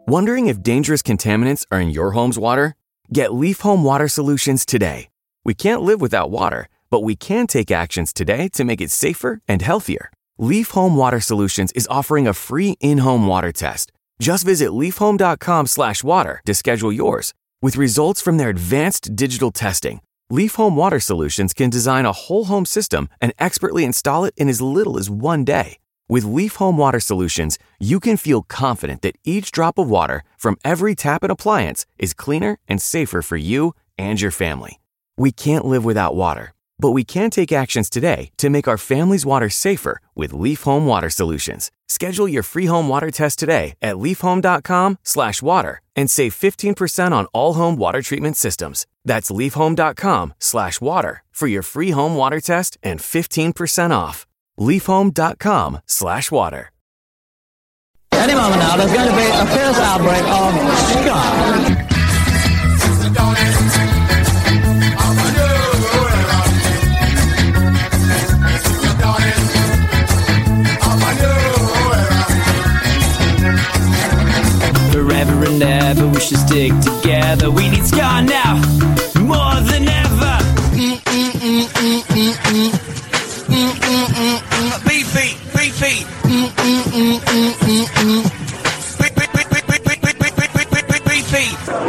Wondering if dangerous contaminants are in your home's water? Get Leaf Home Water Solutions today. We can't live without water, but we can take actions today to make it safer and healthier. Leaf Home Water Solutions is offering a free in-home water test. Just visit leafhome.com/water to schedule yours. With results from their advanced digital testing, Leaf Home Water Solutions can design a whole home system and expertly install it in as little as 1 day. With Leaf Home Water Solutions, you can feel confident that each drop of water from every tap and appliance is cleaner and safer for you and your family. We can't live without water, but we can take actions today to make our family's water safer with Leaf Home Water Solutions. Schedule your free home water test today at leafhome.com/water and save 15% on all home water treatment systems. That's leafhome.com/water for your free home water test and 15% off. leafhome.com/water. Any moment now, there's going to be a fierce outbreak of ska. Forever and ever, we should stick together. We need ska now, more than ever. Beefy, beefy. Beefy.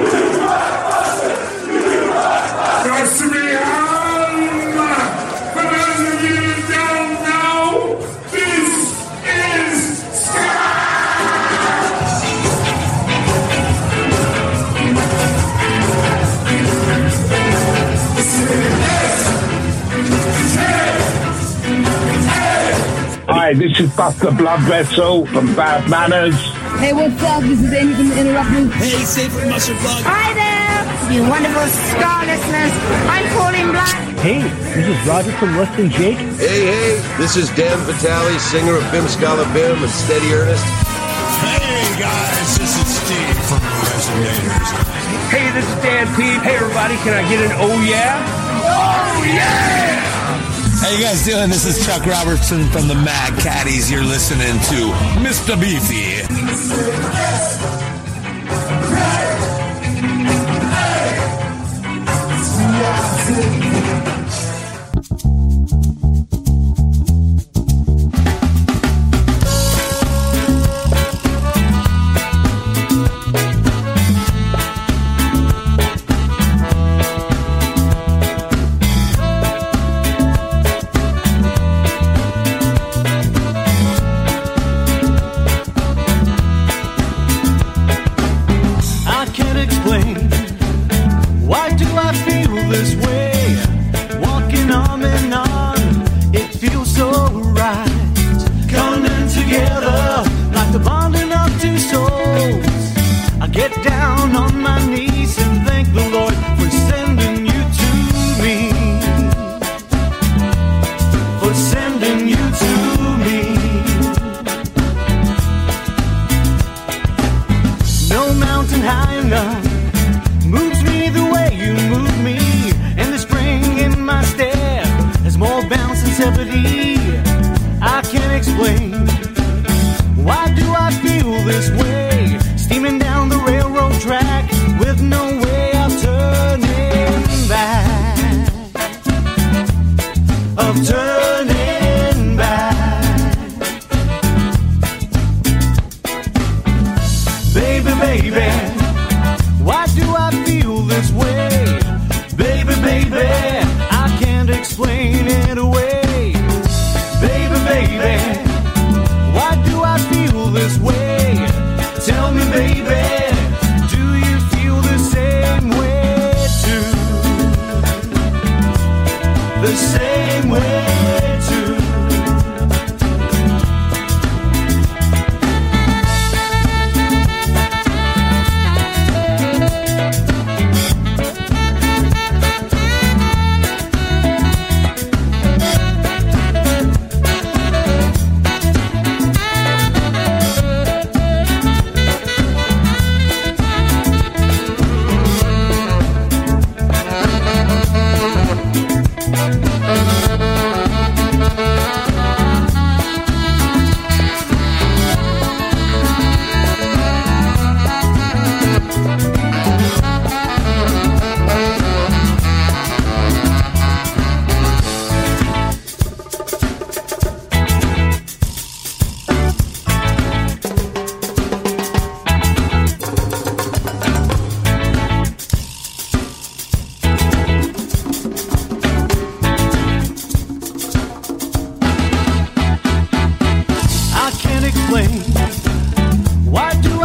Hi, this is Buster Blood Vessel from Bad Manners. Hey, what's up? This is Amy from the Interrupted. Hey, Safer Muscle Plug. Hi there, you wonderful ska listeners. I'm Pauline Black. Hey, this is Roger from Less Than Jake. Hey, this is Dan Vitale, singer of Bim Scala Bim and Steady Ernest. Hey guys, this is Steve from Resonators. Hey, this is Dan P. Hey everybody, can I get an oh yeah? Oh yeah! How you guys doing? This is Chuck Robertson from the Mad Caddies. You're listening to Mr. Beefy.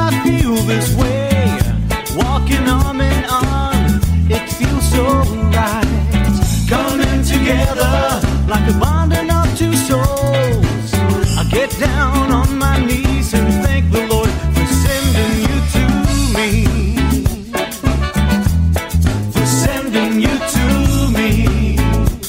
I feel this way? Walking arm in arm, it feels so right. Coming together like a bonding of two souls. I get down on my knees and thank the Lord for sending you to me. For sending you to me.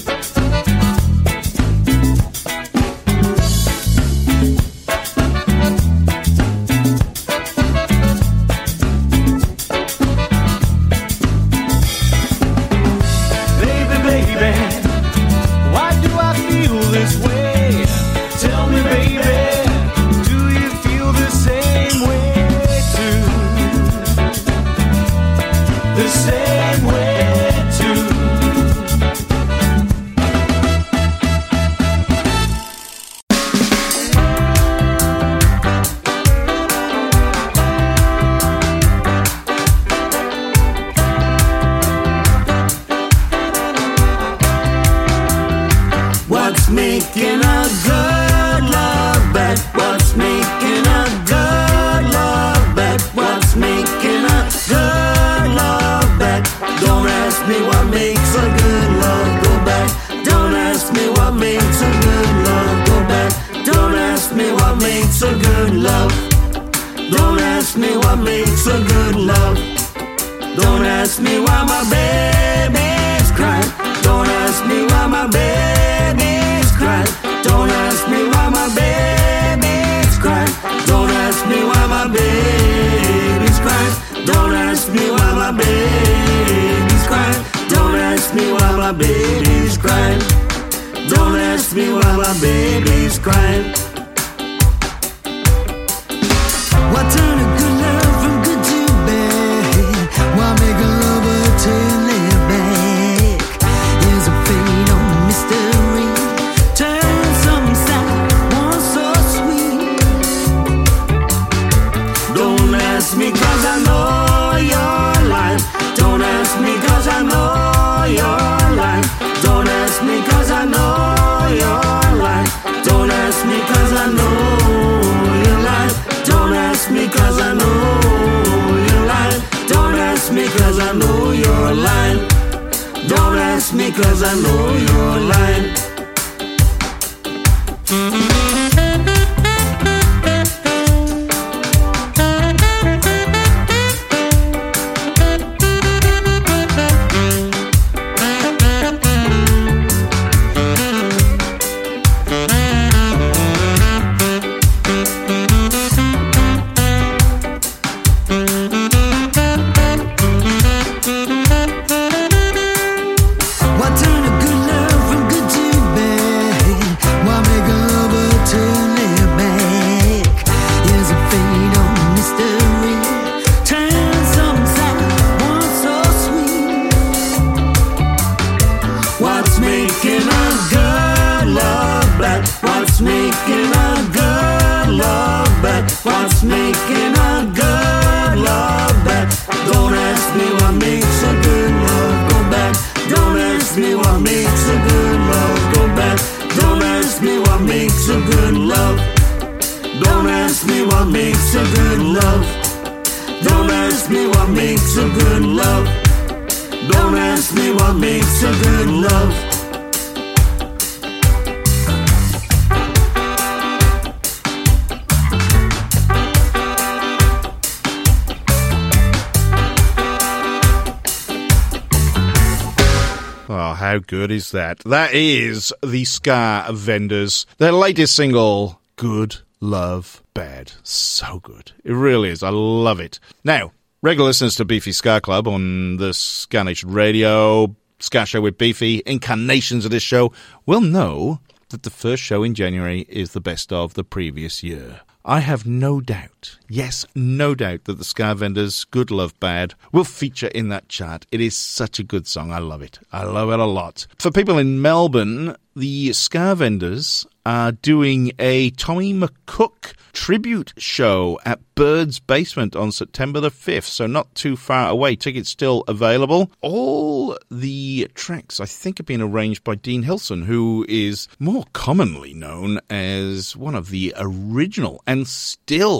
How good is that? That is the Ska Vendors. Their latest single, Good Love Bad. So good. It really is. I love it. Now, regular listeners to Beefy Ska Club on the Ska Nation Radio, Ska Show with Beefy, incarnations of this show, will know that the first show in January is the best of the previous year. I have no doubt, yes, no doubt that the Ska Vendors' Good Love Bad will feature in that chart. It is such a good song. I love it. I love it a lot. For people in Melbourne, the Ska Vendors are doing a Tommy McCook tribute show at Bird's Basement on September the 5th, so not too far away. Tickets still available. All the tracks, I think, have been arranged by Dean Hilson, who is more commonly known as one of the original and still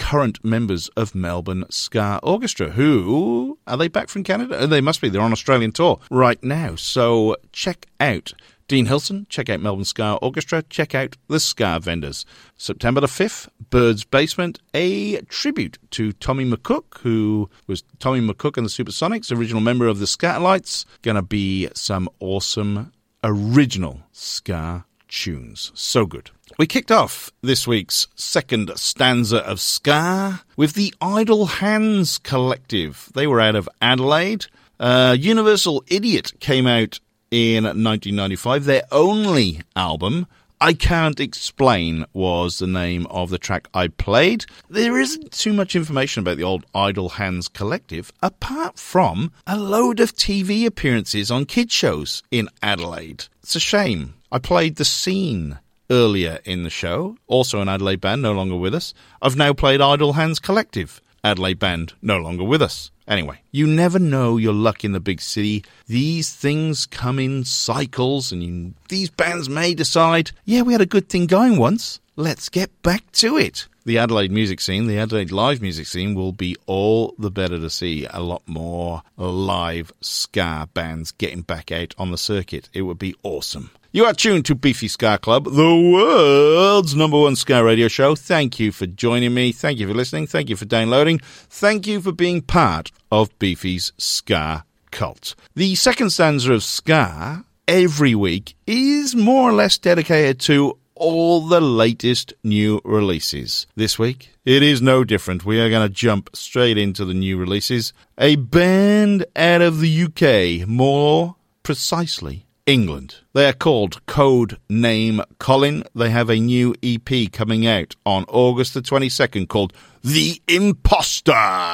current members of Melbourne Ska Orchestra, who, are they back from Canada? They must be. They're on Australian tour right now. So check out Dean Hilson, check out Melbourne Ska Orchestra, check out the Ska Vendors. September the 5th, Bird's Basement, a tribute to Tommy McCook, who was Tommy McCook and the Supersonics, original member of the Skatalites. Gonna be some awesome original ska tunes. So good. We kicked off this week's second stanza of ska with the Idle Hands Collective. They were out of Adelaide. Universal Idiot came out in 1995. Their only album, I Can't Explain, was the name of the track I played. There isn't too much information about the old Idle Hands Collective, apart from a load of TV appearances on kid shows in Adelaide. It's a shame. I played The Scene earlier in the show, also an Adelaide band, no longer with us. I've now played Idle Hands Collective, Adelaide band, no longer with us. Anyway, you never know your luck in the big city. These things come in cycles, and these bands may decide, yeah, we had a good thing going once. Let's get back to it. The Adelaide music scene, the Adelaide live music scene, will be all the better to see a lot more live ska bands getting back out on the circuit. It would be awesome. You are tuned to Beefy Ska Club, the world's #1 ska radio show. Thank you for joining me. Thank you for listening. Thank you for downloading. Thank you for being part of Beefy's Ska Cult. The second stanza of ska every week is more or less dedicated to all the latest new releases. This week, it is no different. We are going to jump straight into the new releases. A band out of the UK, more precisely England. They are called Code Name Colin. They have a new EP coming out on August the 22nd called The Imposter.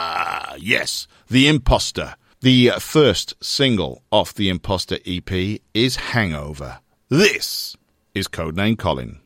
Yes, The Imposter. The first single off the Imposter EP is Hangover. This is Code Name Colin.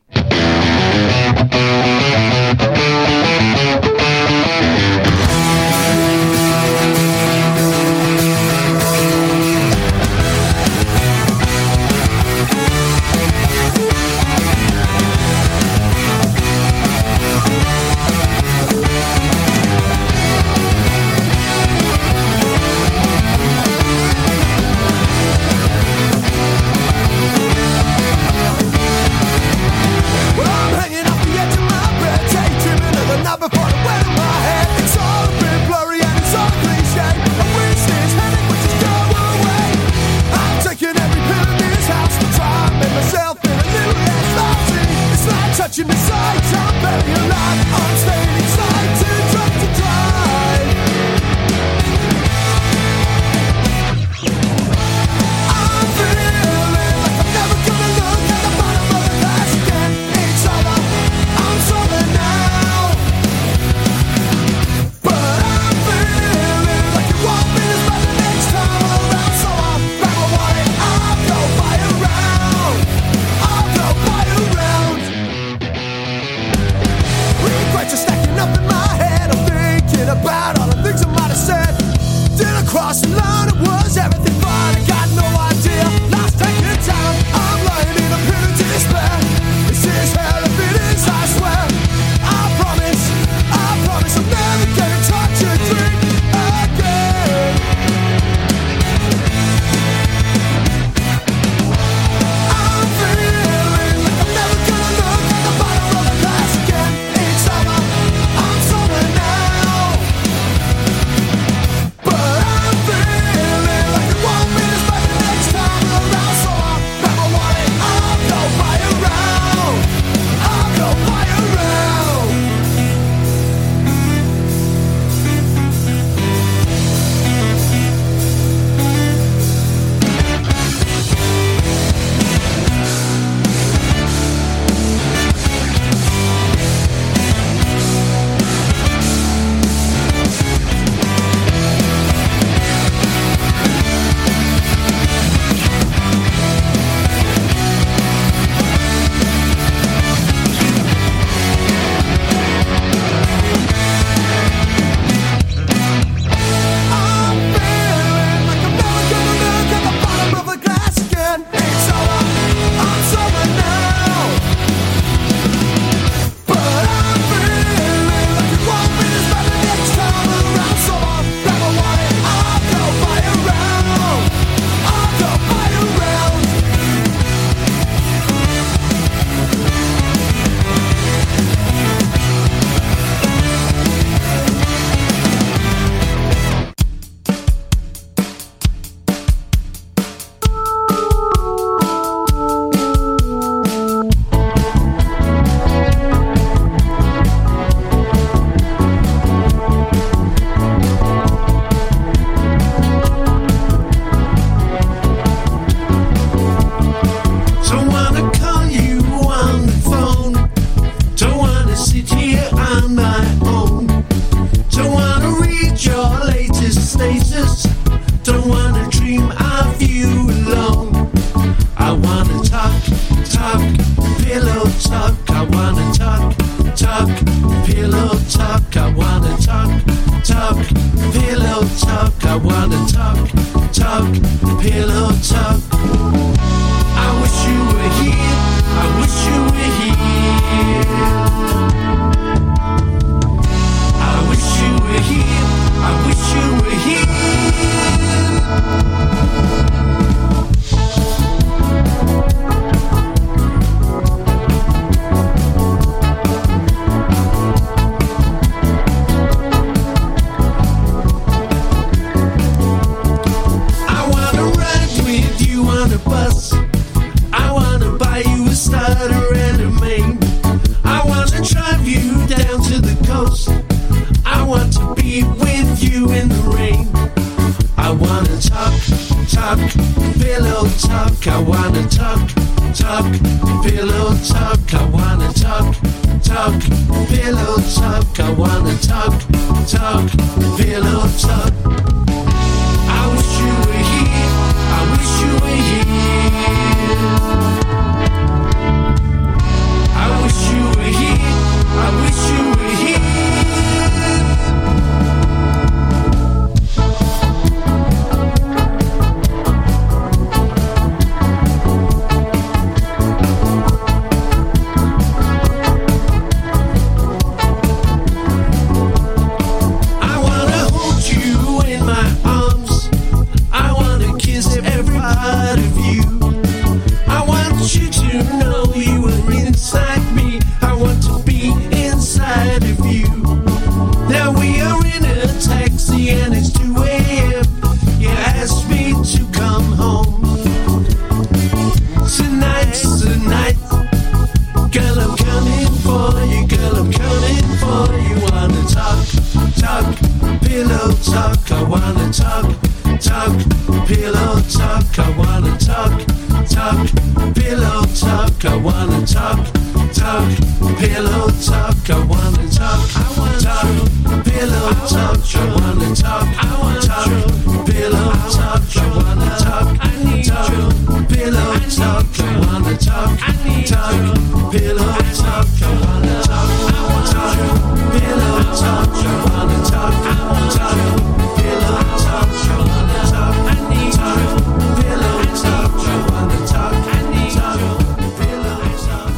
Touching the sights, I'm very alive. I'm staying inside, too drunk to drive. I'm feeling like I'm never gonna look at the bottom of the glass again. It's over, I'm sober now. But I'm feeling like it won't be as bad the next time around. So I'll grab my wallet, I'll go buy a round. I'll go buy a round. Regrets are stacking up in my head. I'm thinking about all the things I might have said. Did I cross the line? It was everything fine. I got no idea. Lost taking time. I'm lying in a pit of despair. This is hell if it is, I swear. I promise I'll never get in touch and drink again. I'm feeling like I'm never gonna look at the bottom of the glass again. It's over, I'm sober now. But I'm feeling like it won't be as bad talk, I wanna talk, talk, pillow talk, I wanna talk, talk, pillow talk. I wish you were here, I wish you were here. I wish you were here, I wish you were here. I wanna ride with you on a bus. I wanna buy you a starter and a main. I wanna drive you down to the coast. I want to be with you in the rain. I wanna talk, talk, pillow talk. I wanna talk, talk, pillow talk. I wanna talk, talk, pillow talk. I wanna talk, talk, pillow talk. I wish you were here, I wish you were here. I wish you were here, I wish you were here. I wanna hold you in my arms. I wanna kiss every part of you. I want you to know you are inside me. I want to be inside of you. Now we are in a taxi and it's 2 a.m. You asked me to come home. Tonight's the night. Girl, I'm coming for you. Girl, I'm coming for you. Wanna talk, talk, pillow talk. I wanna talk, talk, pillow talk. I wanna talk, talk, pillow talk. I wanna talk, talk, pillow talk. I wanna talk, talk, pillow talk. I wanna talk, talk, pillow talk. I wanna talk, talk, pillow talk. I wanna talk, talk, pillow talk. I wanna talk, talk, pillow talk. I wanna talk, talk, pillow talk. I wanna talk, talk, pillow talk. I wanna talk, talk, pillow talk.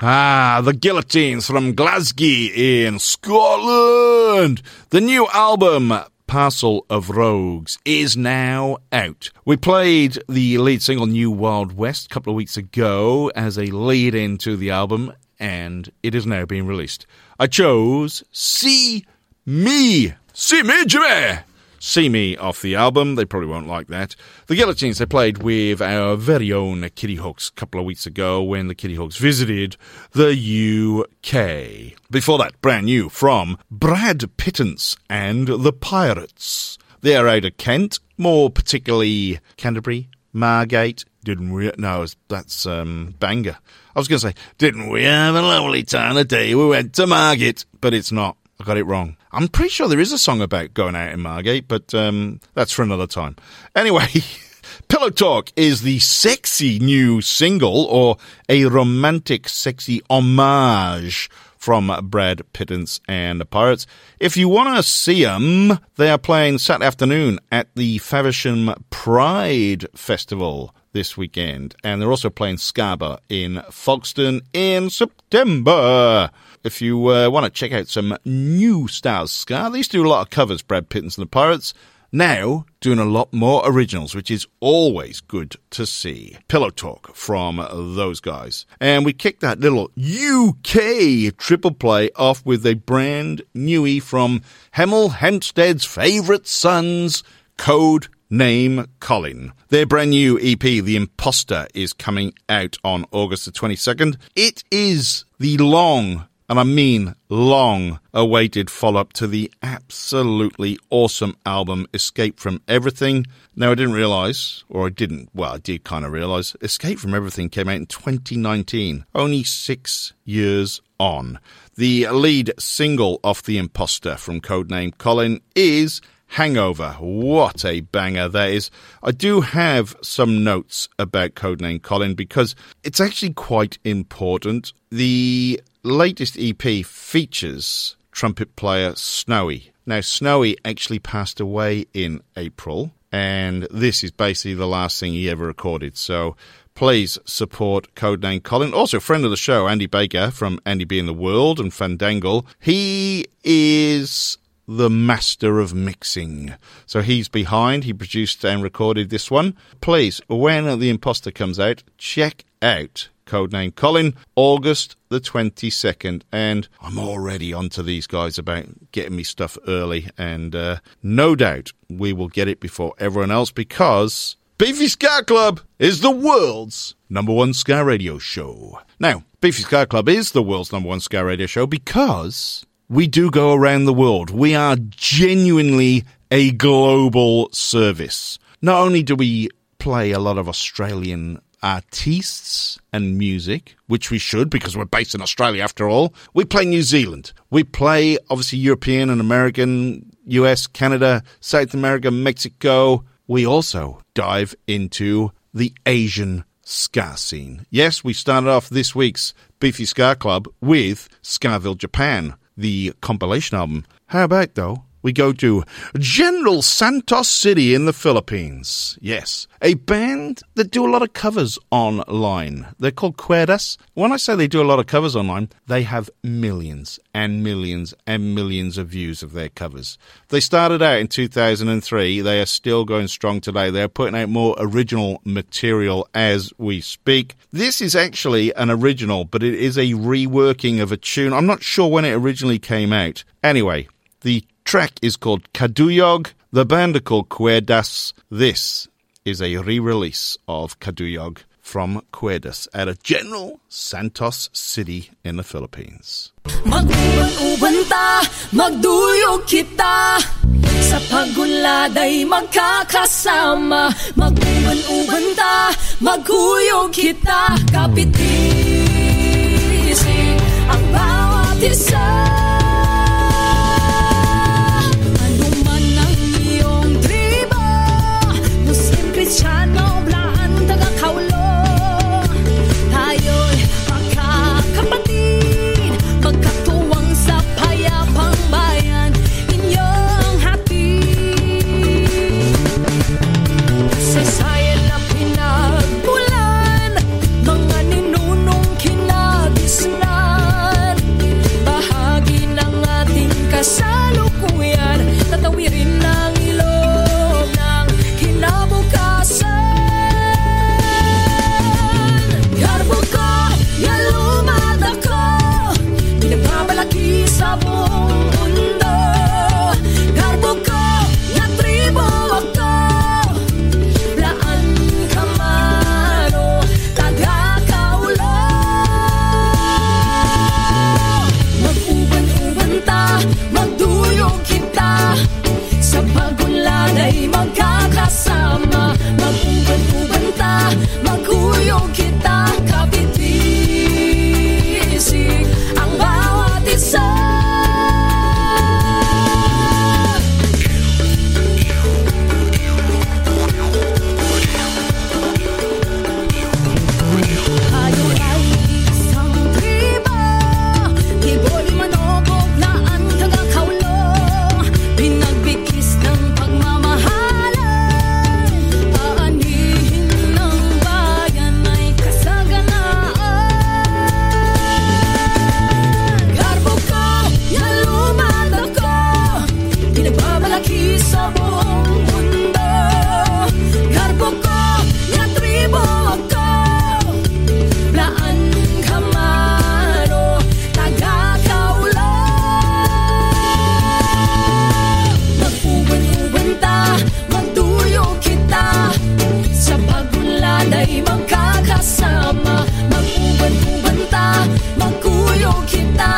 The Guillotines from Glasgow in Scotland. The new album, Parcel of Rogues, is now out. We played the lead single New Wild West a couple of weeks ago as a lead into the album, and it is now being released. I chose See Me. See Me, Jimmy! See Me off the album. They probably won't like that. The Guillotines, they played with our very own Kitty Hawks a couple of weeks ago when the Kitty Hawks visited the UK. Before that, brand new from Brad Pittance and the Pirates. They're out of Kent, more particularly Canterbury, Margate. That's Bangor. I was going to say, didn't we have a lovely time the day we went to Margate? But it's not. I got it wrong. I'm pretty sure there is a song about going out in Margate, but that's for another time. Anyway, Pillow Talk is the sexy new single, or a romantic sexy homage from Brad Pittance and the Pirates. If you want to see them, they are playing Saturday afternoon at the Faversham Pride Festival this weekend, and they're also playing Scarborough in Folkestone in September. If you want to check out some new styles ska, they used to do a lot of covers, Brad Pittance and the Pirates. Now, doing a lot more originals, which is always good to see. Pillow Talk from those guys. And we kicked that little UK triple play off with a brand newie from Hemel Hempstead's favourite sons, Code Name Colin. Their brand new EP, The Imposter, is coming out on August the 22nd. It is the long, and I mean long-awaited follow-up to the absolutely awesome album Escape from Everything. Now, I didn't realise, or I did kind of realise, Escape from Everything came out in 2019, only 6 years on. The lead single off The Imposter from Codename Colin is Hangover. What a banger that is. I do have some notes about Codename Colin because it's actually quite important. The latest EP features trumpet player Snowy. Now, Snowy actually passed away in April, and this is basically the last thing he ever recorded. So please support Codename Colin. Also, friend of the show, Andy Baker from Andy B in the World and Fandangle. He is the master of mixing. So he's behind. He produced and recorded this one. Please, when The Imposter comes out, check out Codename Colin, August the 22nd. And I'm already onto these guys about getting me stuff early. And no doubt we will get it before everyone else because Beefy Ska Club is the world's #1 ska radio show. Now, Beefy Ska Club is the world's #1 ska radio show because we do go around the world. We are genuinely a global service. Not only do we play a lot of Australian artists and music, which we should because we're based in Australia after all, we play New Zealand. We play, obviously, European and American, US, Canada, South America, Mexico. We also dive into the Asian ska scene. Yes, we started off this week's Beefy Ska Club with Skaville, Japan, the compilation album. How about, though, we go to General Santos City in the Philippines. Yes, a band that do a lot of covers online. They're called Cuerdas. When I say they do a lot of covers online, they have millions and millions and millions of views of their covers. They started out in 2003. They are still going strong today. They're putting out more original material as we speak. This is actually an original, but it is a reworking of a tune. I'm not sure when it originally came out. Anyway, the track is called Kaduyog. The band are called Cuerdas. This is a re-release of Kaduyog from Cuerdas at a General Santos City in the Philippines. Mag-uban-uban ta, magduyog kita, sa pag-unlad ay magkakasama. Mag-uban-uban ta, maghuyog kita, kapitisi ang bawat isa. Kristiyano, blaan, taga-kaulo, tayo'y magkakapatid, magkatuwang sa payapang bayan, inyong hatid. Sa sayan na pinagmulan, mga ninuno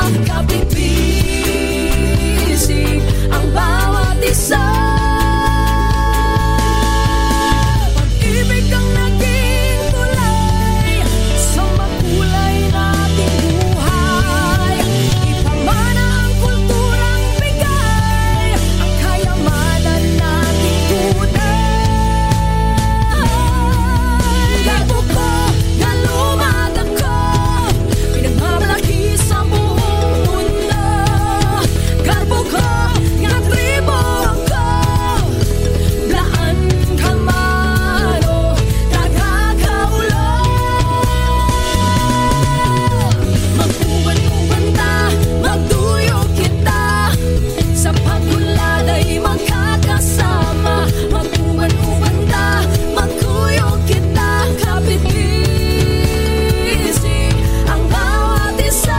kapipisi ang bawat isa. Pag-ibig ang naging tulay sa makulay nating buhay. Ipamana ang kulturang bigay, ang kayamanan nating tunay. Garbo ko na lumagang ko, pinagmamalaki sa buong mundo. Garbo ko na tribo ko, blaan ka man o tagakaulo. Mag-uban-uban ta, magduyok kita, sa pag-ulad ay magkakasama. Mag-uban-uban ta, magkuyok kita, kapipisi ang bawat isa.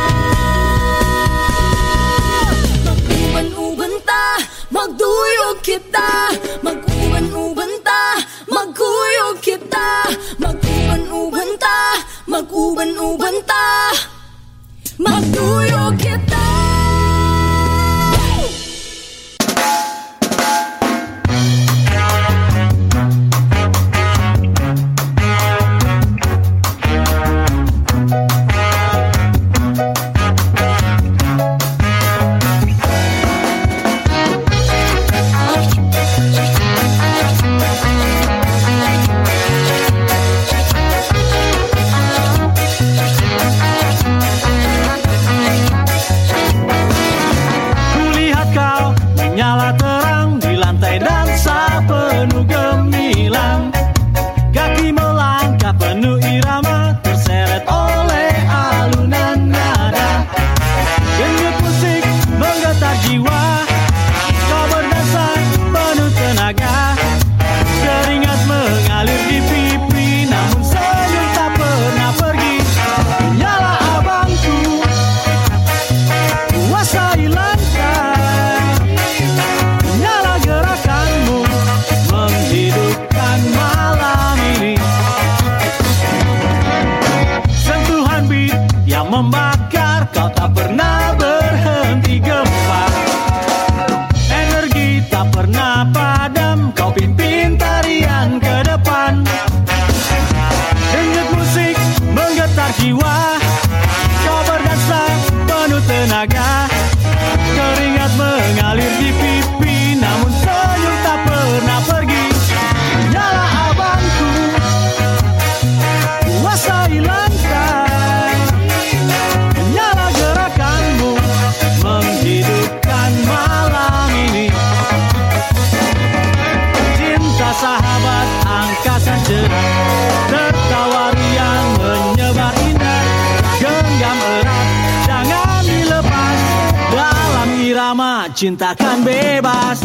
Mag-uban-uban ta, magduyok kita, mag-uban-uban ta, magkuyok kita, mag-uban-uban ta, mag-uban-uban ta, magduyok kita. Kulihat kau menyala terang di lantai dansa penuh gemilang. Kaki melangkah penuh irama, terseret oleh alunan nada. Denyut musik menggetar jiwa, kau berdansa penuh tenaga. Keringat mengalir di pipi, namun senyum tak pernah pergi. Nyala abangku, kuasai lantai. Nyala gerakanmu, menghidupkan malam ini. Sentuhan beat yang membakar, kau tak pernah berhenti gempar. Energi tak pernah padam, kau pimpin tarian ke depan. Denyut musik menggetar jiwa, kau berdansa penuh tenaga. Keringat mengalir di pipi, namun senyum tak pernah pergi. Nyala abangku, kuasai lantai. Nyala gerakanmu, menghidupkan malam ini. Cinta sahabat angkasa cerah, tertawa riang menyebar indah. Genggam erat, jangan dilepas, dalam irama cintakan bebas.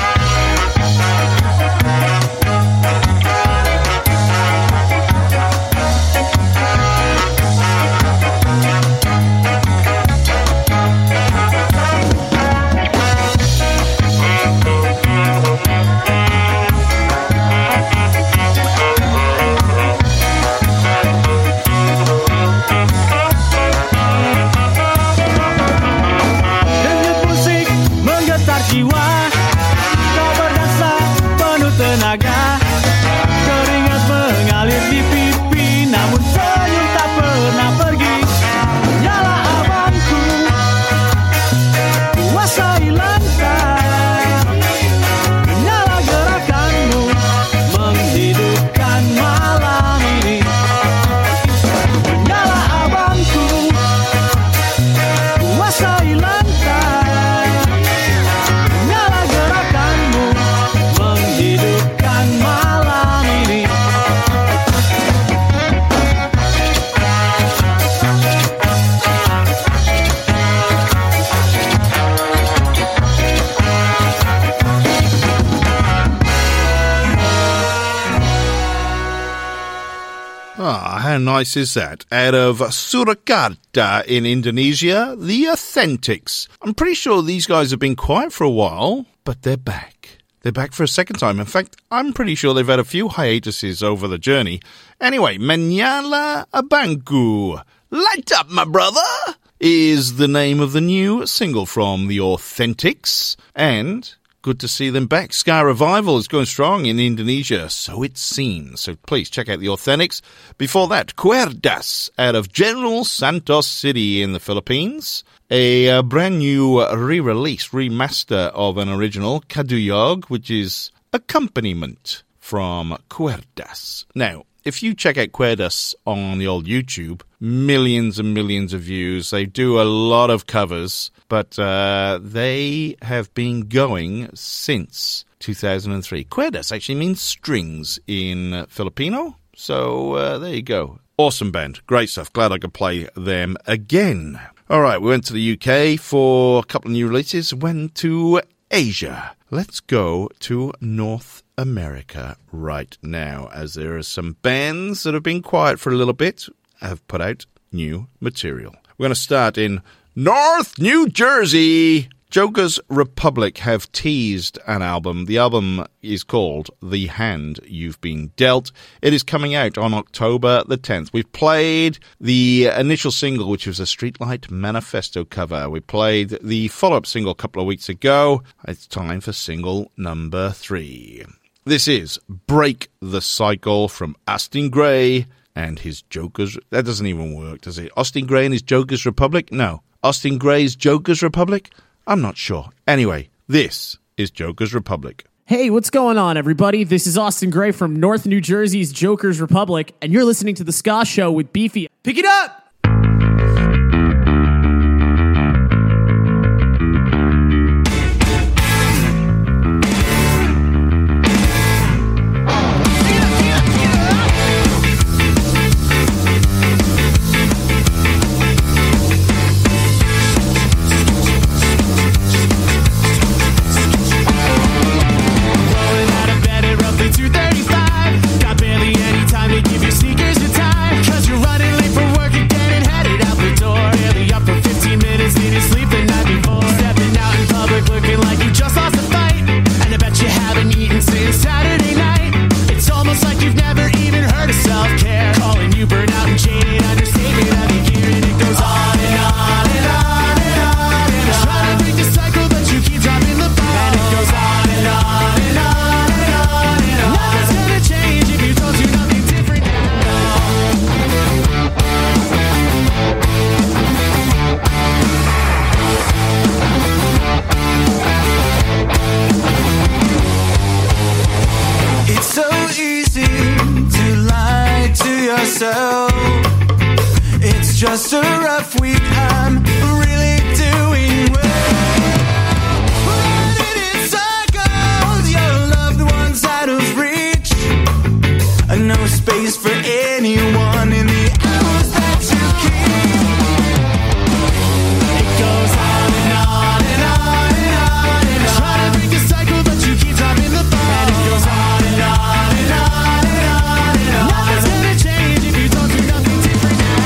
Denyut musik menggetar jiwa, kau berdansa penuh tenaga. Keringat mengalir di pipi, namun senyum tak pernah pergi. Nyala abangku, kuasai lantai. Nyala gerakanmu, menghidupkan malam ini. Nyala abangku, kuasai lantai. Nyala gerakanmu, menghidupkan malam ini. Ah, how nice is that? Out of Surakarta in Indonesia, the Authentics. I'm pretty sure these guys have been quiet for a while, but they're back. They're back for a second time. In fact, I'm pretty sure they've had a few hiatuses over the journey. Anyway, Menyala Abangku. Light up, my brother! is the name of the new single from The Authentics, and good to see them back. Ska Revival is going strong in Indonesia, so it seems. So please check out The Authentics. Before that, Cuerdas out of General Santos City in the Philippines. A brand new re-release, remaster of an original, Kaduyog, which is accompaniment from Cuerdas. Now, if you check out Cuerdas on the old YouTube, millions and millions of views. They do a lot of covers, but they have been going since 2003. Cuerdas actually means strings in Filipino, so there you go. Awesome band. Great stuff. Glad I could play them again. All right, we went to the UK for a couple of new releases, went to Asia. Let's go to North America right now, as there are some bands that have been quiet for a little bit, have put out new material. We're going to start in North New Jersey. Joker's Republic have teased an album. The album is called The Hand You've Been Dealt. It is coming out on October the 10th. We've played the initial single, which was a Streetlight Manifesto cover. We played the follow-up single a couple of weeks ago. It's time for single number 3. This is Break the Cycle from Austin Gray and his Joker's... That doesn't even work, does it? Austin Gray and his Joker's Republic? No. Austin Gray's Joker's Republic? I'm not sure. Anyway, this is Joker's Republic. Hey, what's going on, everybody? This is Austin Gray from North New Jersey's Joker's Republic, and you're listening to The Ska Show with Beefy. Pick it up! Just a rough week, I'm really doing well. Running in circles, your loved ones out of reach. No space for anyone in the hours that you keep. It goes on and on and on and on and on. Try to break the cycle, but you keep dropping the ball. And it goes on and on and on and on and on. Nothing's gonna change if you don't do nothing different now.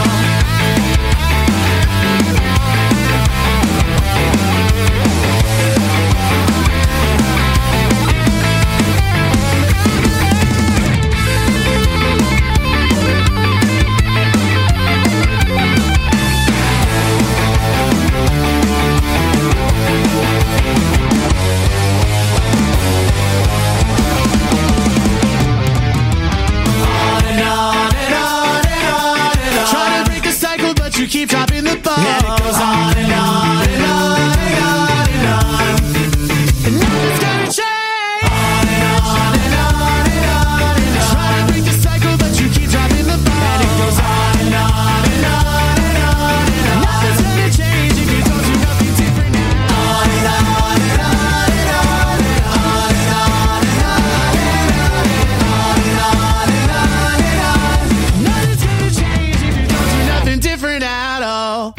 You keep dropping the ball. And it goes on and on and on and on and on. And nothing's gonna change. On and on and on and on and on. Try to break the cycle, but you keep dropping the ball. And it goes on and on and on and on and on. Nothing's gonna change if you don't do nothing different now. On and on and on and on and on and on and on and on and on and on and on. Nothing's gonna change if you don't do nothing different at all.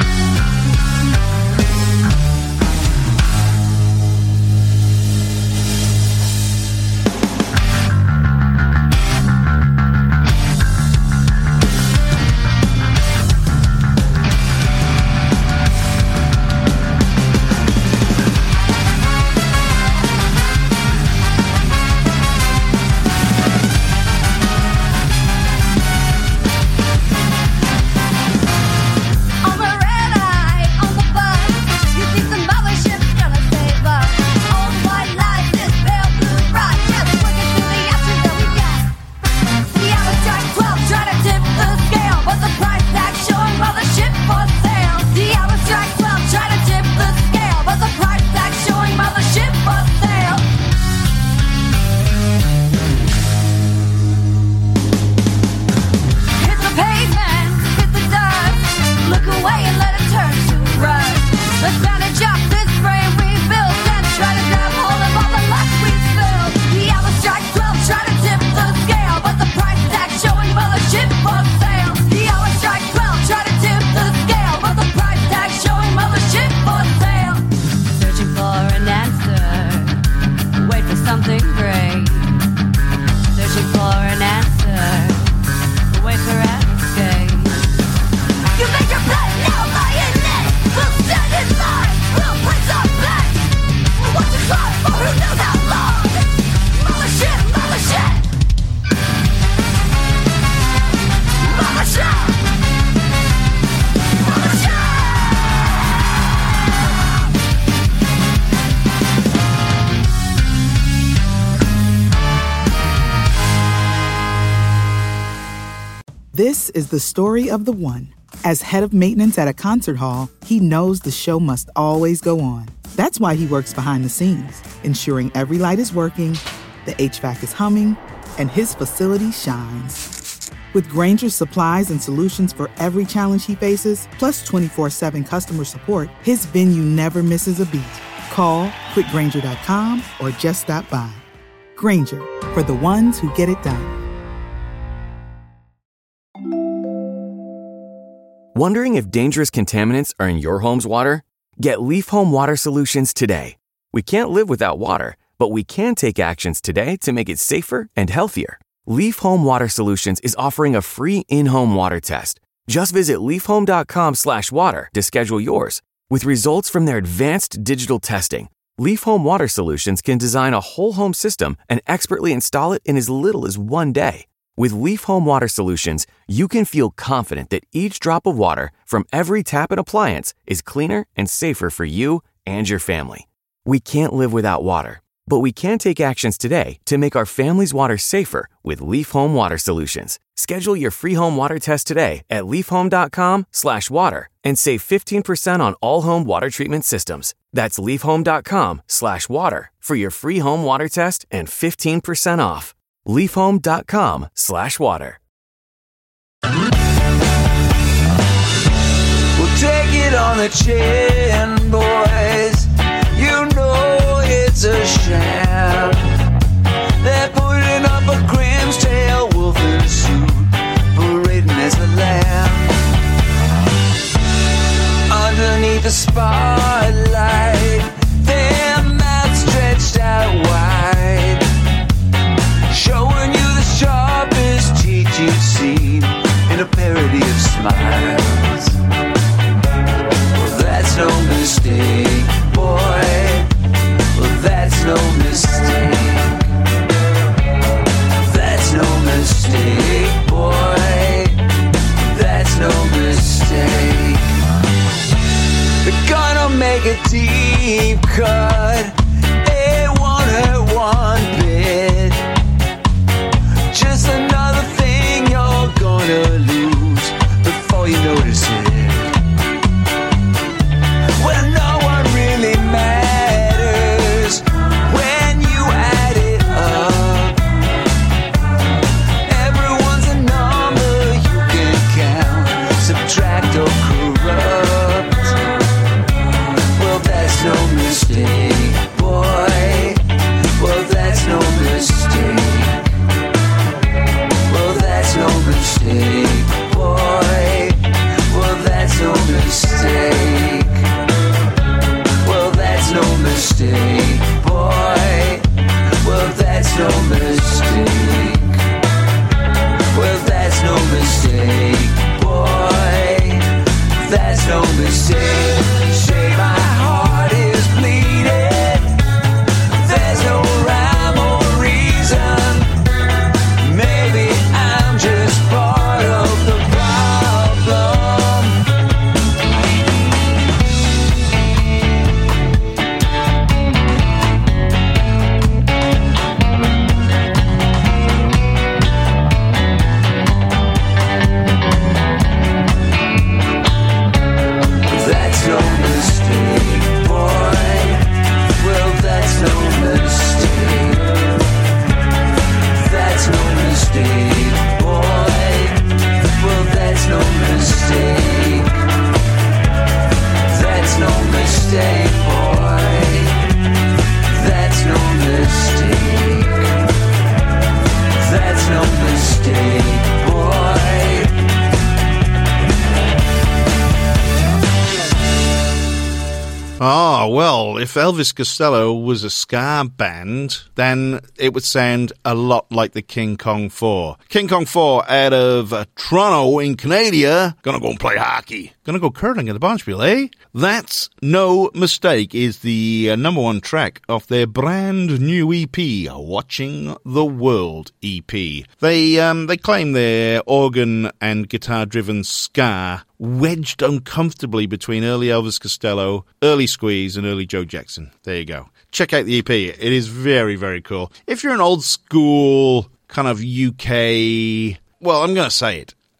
This is the story of the one. As head of maintenance at a concert hall, he knows the show must always go on. That's why he works behind the scenes, ensuring every light is working, the HVAC is humming, and his facility shines. With Grainger's supplies and solutions for every challenge he faces, plus 24/7 customer support, his venue never misses a beat. Call quickgrainger.com or just stop by. Grainger, for the ones who get it done. Wondering if dangerous contaminants are in your home's water? Get Leaf Home Water Solutions today. We can't live without water, but we can take actions today to make it safer and healthier. Leaf Home Water Solutions is offering a free in-home water test. Just visit leafhome.com/water to schedule yours. With results from their advanced digital testing, Leaf Home Water Solutions can design a whole home system and expertly install it in as little as 1 day. With Leaf Home Water Solutions, you can feel confident that each drop of water from every tap and appliance is cleaner and safer for you and your family. We can't live without water, but we can take actions today to make our family's water safer with Leaf Home Water Solutions. Schedule your free home water test today at leafhome.com/water and save 15% on all home water treatment systems. That's leafhome.com/water for your free home water test and 15% off. leafhome.com/water. We'll take it on the chin, boys. You know it's a sham. They're putting up a Grimm's tail wolf in a suit, parading as a lamb. Underneath the spotlight, their mouths stretched out wide, showing you the sharpest teeth you've seen in a parody of smiles. Well, that's no mistake, boy. Well, that's no mistake. That's no mistake, boy. That's no mistake. They're gonna make a deep cut. It won't hurt one bit. Just another thing you're gonna lose before you notice it. Well, no one really matters when you add it up. Everyone's a number you can count, subtract or corrupt. Well, that's no mistake, boy. Well, that's no mistake. Well, that's no mistake, boy. Well, that's no mistake. Well, that's no mistake, boy. Well, that's no mistake. Well, that's no mistake, boy. That's no mistake. Say my heart is bleeding. There's no rhyme or reason. Maybe I'm just part of the problem. That's no mistake, boy. Well, that's no mistake. That's no mistake, boy. Well, that's no mistake. That's no mistake, boy. That's no mistake. That's no mistake, boy. Ah, well, if Elvis Costello was a ska band, then it would sound a lot like the King Kong 4. King Kong 4 out of Toronto in Canada. Gonna go and play hockey. Gonna go curling at the Bonspiel, eh? That's No Mistake is the number one track of their brand new EP, Watching the World EP. They claim their organ and guitar-driven ska wedged uncomfortably between early Elvis Costello, early Squeeze, and early Joe Jackson. There you go. Check out the EP. It is very, very cool. If you're an old school kind of UK, well, I'm going to say it,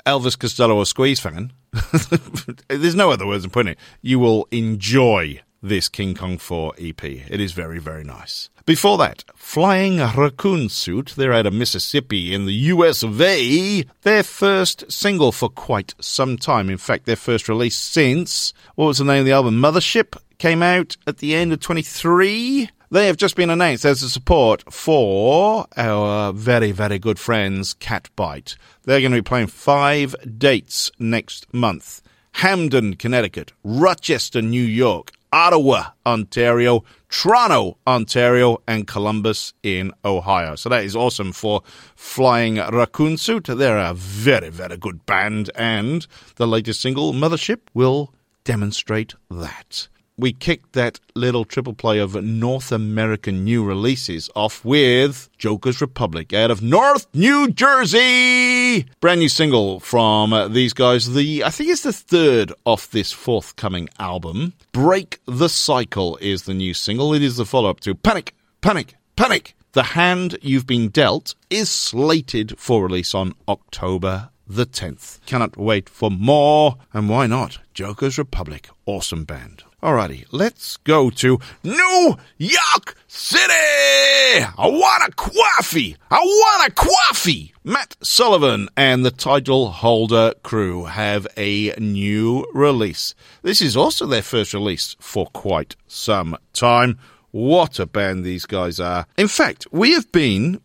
Elvis Costello or Squeeze fan, there's no other words I'm putting it, you will enjoy this King Kong 4 EP. It is very, very nice. Before that, Flying Raccoon Suit, they're out of Mississippi in the US of A. Their first single for quite some time. In fact, their first release since, what was the name of the album? Mothership came out at the end of 23. They have just been announced as a support for our very, very good friends Catbite. They're going to be playing 5 dates next month. Hamden, Connecticut, Rochester, New York, Ottawa, Ontario, Toronto, Ontario, and Columbus in Ohio. So that is awesome for Flying Raccoon Suit. They're a very, very good band, and the latest single, Mothership, will demonstrate that. We kicked that little triple play of North American new releases off with Joker's Republic out of North New Jersey. Brand new single from these guys. I think it's the third off this forthcoming album. Break the Cycle is the new single. It is the follow-up to Panic, Panic, Panic. The Hand You've Been Dealt is slated for release on October the 10th. Cannot wait for more. And why not? Joker's Republic. Awesome band. Alrighty, let's go to New York City! I want a coffee! I want a coffee! Matt Sullivan and the Title Holder crew have a new release. This is also their first release for quite some time. What a band these guys are. In fact, I have been,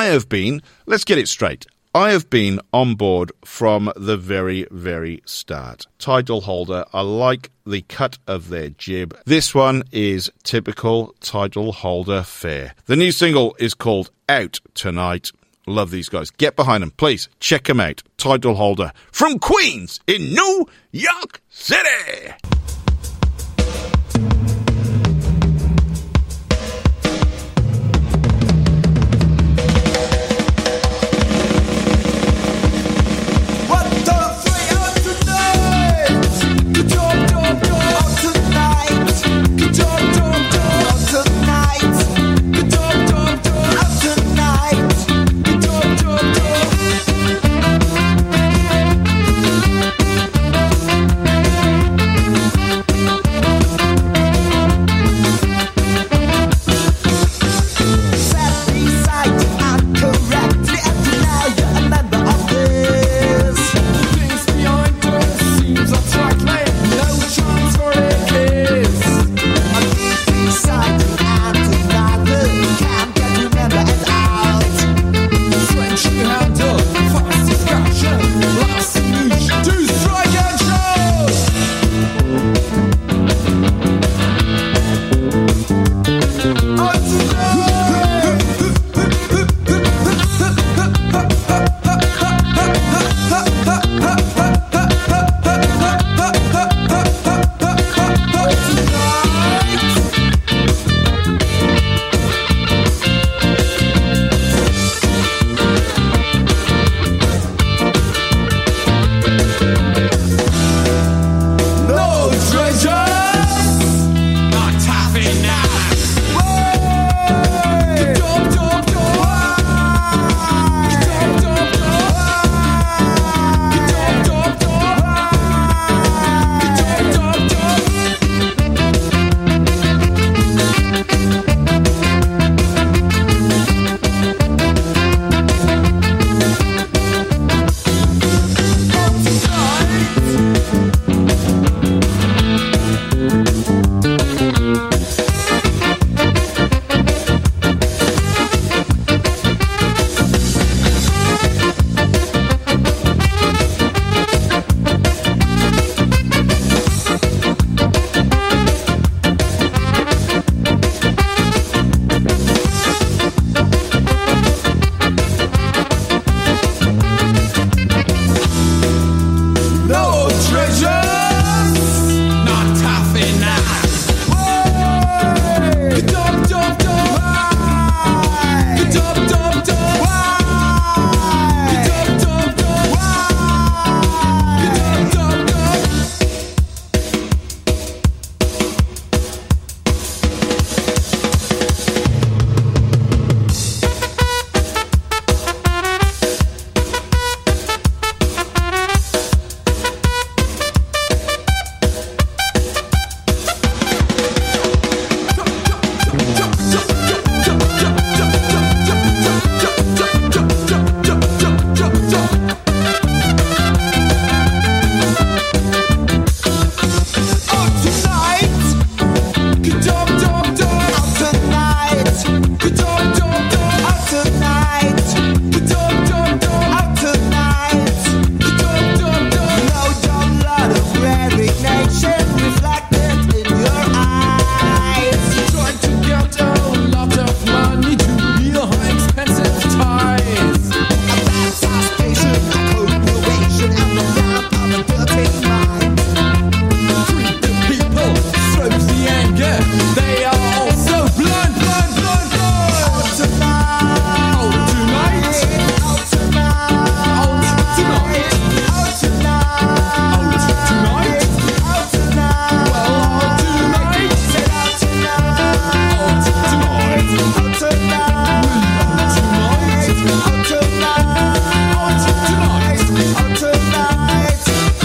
let's get it straight. I have been on board from the very, very start. Title Holder, I like the cut of their jib. This one is typical Title Holder fare. The new single is called Out Tonight. Love these guys. Get behind them. Please check them out. Title Holder from Queens in New York City. frustration reflected in your eyes. Trying to get a lot of money to your expensive ties. A baptized patient, a corporation, and the round of a dirty mind. Treat the people, strokes the anger. They are all so blind, blind, blind, blind. Out tonight, out tonight, out tonight, out tonight, out tonight, out tonight, out tonight. Well, out tonight, said out tonight, out tonight, out tonight, out tonight, out tonight, out tonight,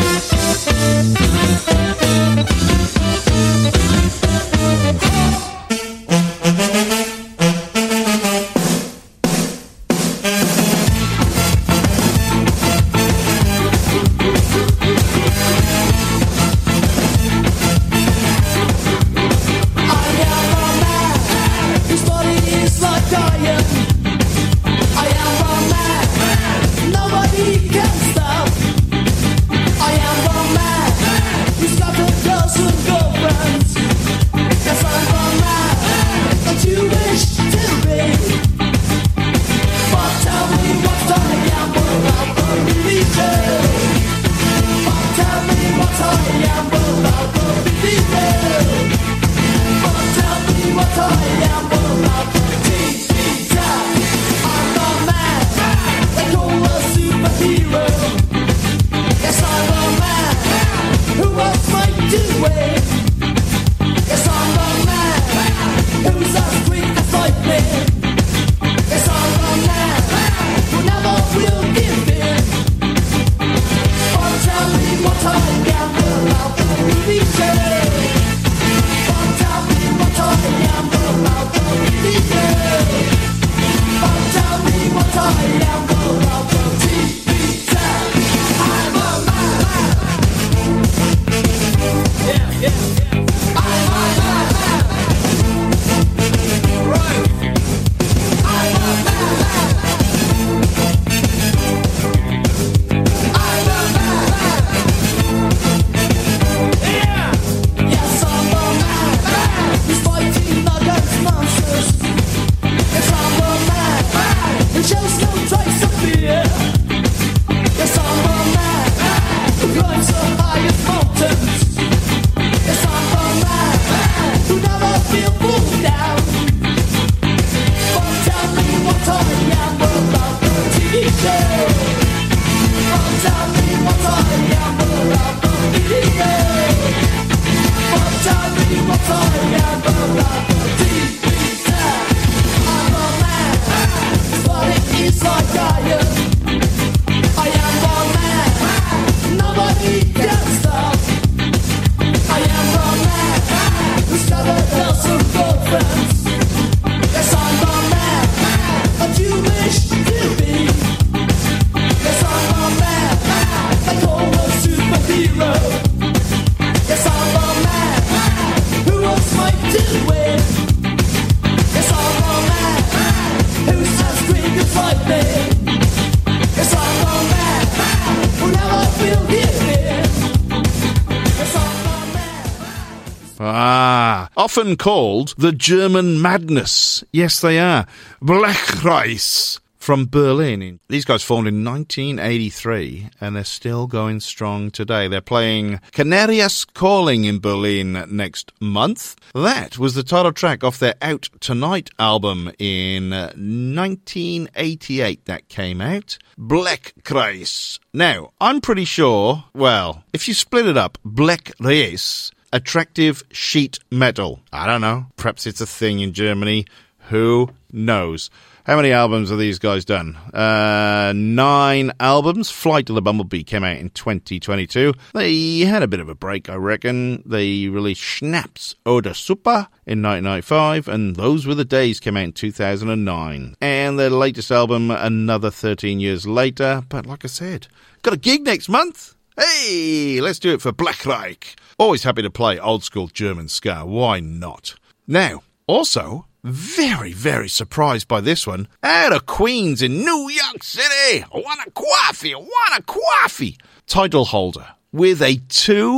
his body is like dying. I am a man, nobody can stop. I am a man, who's got a dozen girlfriends. Yes, I'm a man that you wish to be. But tell me what I am without the religion. But tell me what I am without the religion. But tell me what I am without the TV. I'm a man, they call a superhero. Yes, I'm a man who was made to win. Yes, I'm a man who's as quick as lightning. Yes, I'm a man who never will give in. But tell me what I am without the religion. But tell me what I am without the religion. But tell me what I am without the TV. I'm a man. Yeah, yeah, yeah. I'm a man. Right. I'm a man. I'm a man. Yeah. Yes, I'm a man. Who's fighting against monsters. Yes, I'm a man who shows no trace of fear. Yes, I'm a man who climbs the highest mountains. Yes, I'm a man who never feel pulled down. But tell me what I am without the TV show. But tell me what I am without the video. But tell me what I am without the TV. I'm a man, his body is like iron. I am a man, nobody can stop. I am a man who's got a dozen girlfriends. Yes, I'm a man that you wish to be. Yes, I'm a man they call a superhero. Yes, I'm a man who was made to win. Yes, I'm a man who's as quick as lightning. Yes, I'm a man who never will give in. Yes, I'm a man. Often called the German Madness. Yes, they are. Blechreis from Berlin. These guys formed in 1983 and they're still going strong today. They're playing Canarias Calling in Berlin next month. That was the title track off their Out Tonight album in 1988 that came out. Blechreis. Now, I'm pretty sure, well, if you split it up, Blechreis, attractive sheet metal. I don't know. Perhaps it's a thing in Germany. Who knows? How many albums have these guys done? 9 albums. Flight of the Bumblebee came out in 2022. They had a bit of a break, I reckon. They released Schnaps oder Super in 1995, and Those Were the Days came out in 2009. And their latest album, another 13 years later. But like I said, got a gig next month. Hey, let's do it for Blechreich. Always happy to play old school German ska. Why not? Now, also, very, very surprised by this one. Out of Queens in New York City. I want a coffee. Title holder with a 2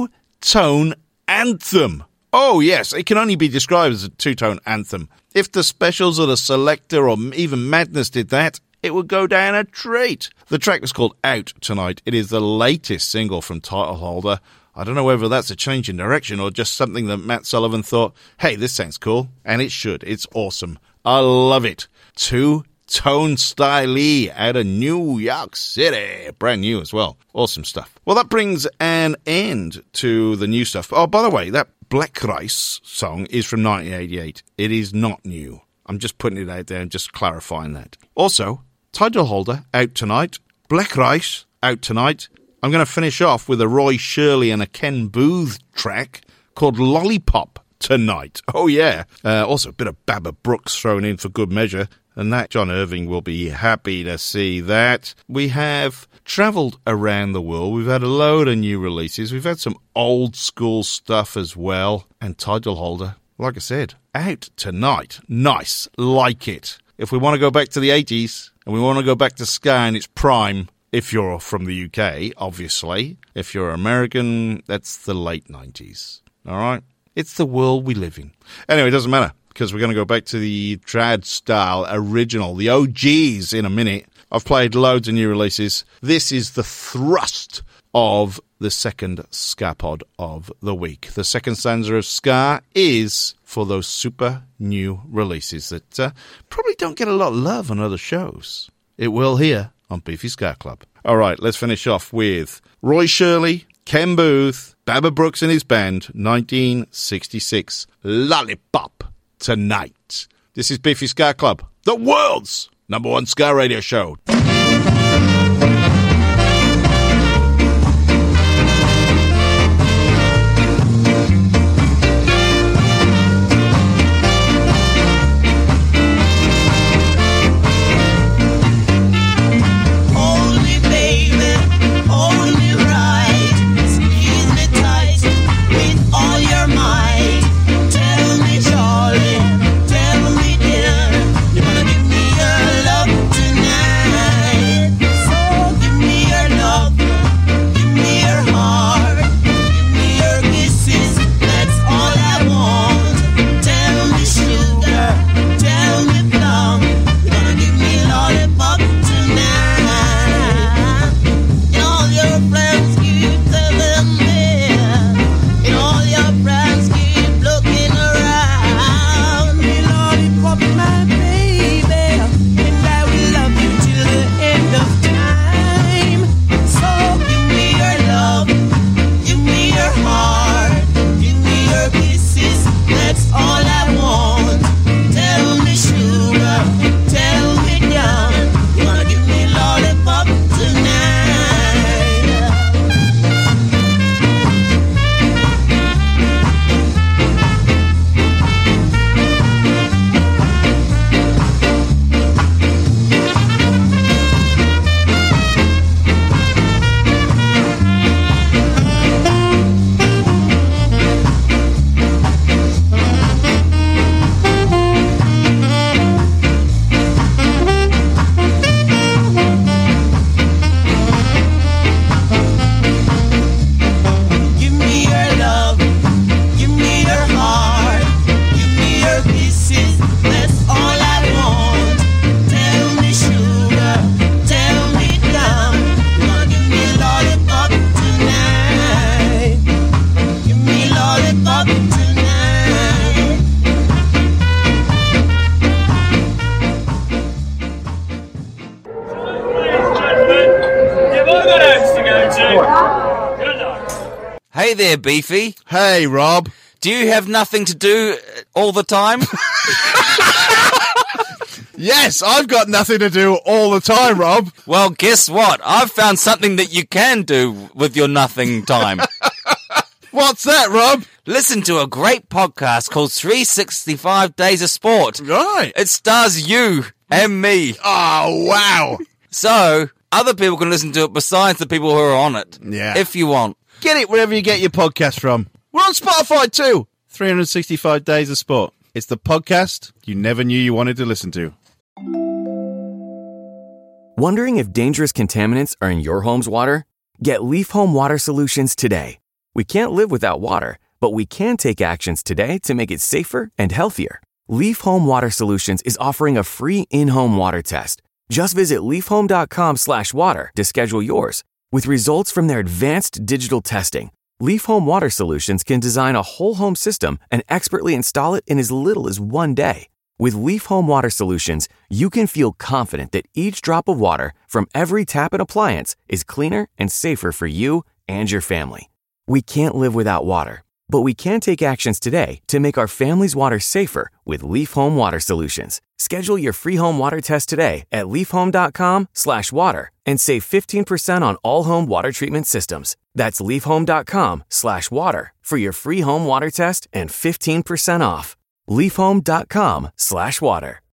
two-tone anthem. Oh, yes, it can only be described as a two-tone anthem. If the Specials or the Selector or even Madness did that, it would go down a treat. The track was called Out Tonight. It is the latest single from Title Holder. I don't know whether that's a change in direction or just something that Matt Sullivan thought, hey, this sounds cool. And it should. It's awesome. I love it. Two-tone style out of New York City. Brand new as well. Awesome stuff. Well, that brings an end to the new stuff. Oh, by the way, that Black Rice song is from 1988. It is not new. I'm just putting it out there and just clarifying that. Also, Title Holder, Out Tonight. Black Rice, Out Tonight. I'm going to finish off with a Roy Shirley and a Ken Booth track called Lollipop Tonight. Oh, yeah. Also, a bit of Baba Brooks thrown in for good measure. And that John Irving will be happy to see that. We have travelled around the world. We've had a load of new releases. We've had some old school stuff as well. And Title Holder, like I said, Out Tonight. Nice. Like it. If we want to go back to the 80s and we want to go back to ska in its prime, if you're from the UK, obviously. If you're American, that's the late 90s. All right? It's the world we live in. Anyway, it doesn't matter, because we're going to go back to the trad style original, the OGs, in a minute. I've played loads of new releases. This is the thrust of the second Ska Pod of the week. The second stanza of Ska is for those super new releases that probably don't get a lot of love on other shows. It will here on Beefy Ska Club. All right, let's finish off with Roy Shirley, Ken Booth, Baba Brooks and his band, 1966, Lollipop Tonight. This is Beefy Ska Club, the world's #1 ska radio show. Hey there, Beefy. Hey, Rob. Do you have nothing to do all the time? Yes, I've got nothing to do all the time, Rob. Well, guess what? I've found something that you can do with your nothing time. What's that, Rob? Listen to a great podcast called 365 Days of Sport. Right. It stars you and me. Oh, wow. So, other people can listen to it besides the people who are on it. Yeah. If you want. Get it wherever you get your podcast from. We're on Spotify too. 365 Days of Sport. It's the podcast you never knew you wanted to listen to. Wondering if dangerous contaminants are in your home's water? Get Leaf Home Water Solutions today. We can't live without water, but we can take actions today to make it safer and healthier. Leaf Home Water Solutions is offering a free in-home water test. Just visit leafhome.com/water to schedule yours. With results from their advanced digital testing, Leaf Home Water Solutions can design a whole home system and expertly install it in as little as 1 day. With Leaf Home Water Solutions, you can feel confident that each drop of water from every tap and appliance is cleaner and safer for you and your family. We can't live without water, but we can take actions today to make our family's water safer with Leaf Home Water Solutions. Schedule your free home water test today at leafhome.com/water and save 15% on all home water treatment systems. That's leafhome.com/water for your free home water test and 15% off. leafhome.com/water.